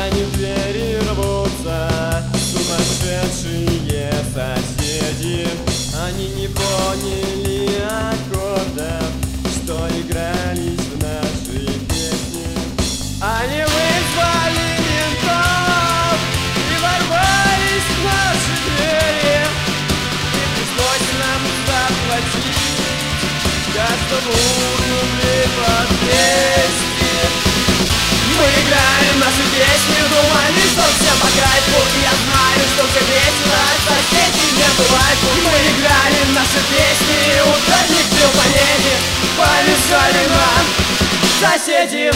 они в двери рвутся, сумасшедшие соседи. Они не поняли аккордов, что игрались в нашей песне. Они вызвали ментов и ворвались в наши двери, и пришлось нам заплатить каждому рублей по 200. Мы играем наши песни, думали, что всем по кайфу. Я знаю, что все весело, соседей нету лайфу. Мы играли наши песни, ударник бил по небе, помешали нам соседи.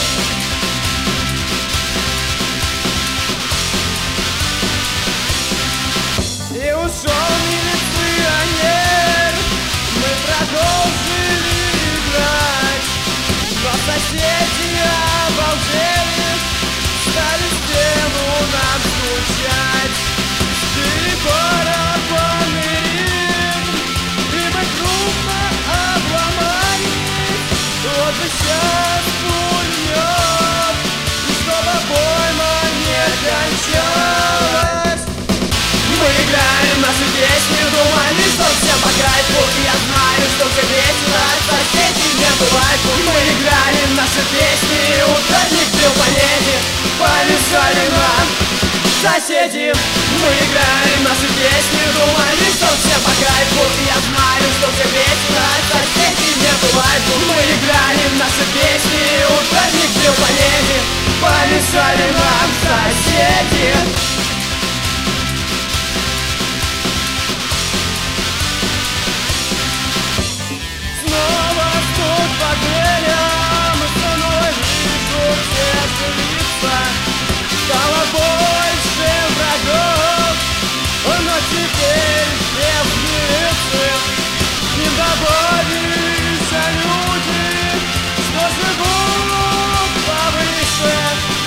И ушел милиционер, мы продолжили играть, но соседи обалдели, стали в стену нам стучать. С барабанный ритм, и мы крупно обломались. Вот бы сейчас пулемет, и чтобы обойма не кончалась. Мы играем наши песни, думали, что всем по кайфу. Я знаю, что все весело, соседей нету лайфу. Мы играли наши песни, ударник бил по небе, помешали нам соседи. Мы играем наши песни, думали, что всем по кайфу. Я знаю, что все весело, соседей нету лайфу. Мы играли наши песни, ударник бил по небе, помешали нам соседи. Стало больше врагов, но теперь без милиции не добавились люди, что живут повыше.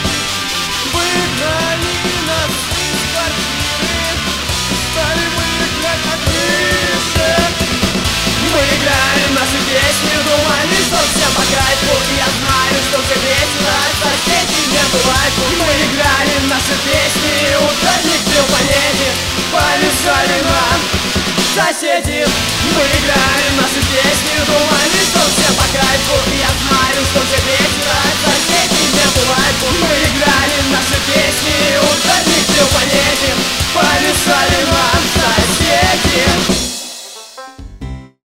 Выгнали нас из квартиры, стали выгнать на крыше. Мы играем наши песни, думали, что всем по кайфу. Я знаю, что все весело, соседей нету лайфу. Мы играли наши песни, ударник бил по небе, помешали нам соседи. Мы играем наши песни,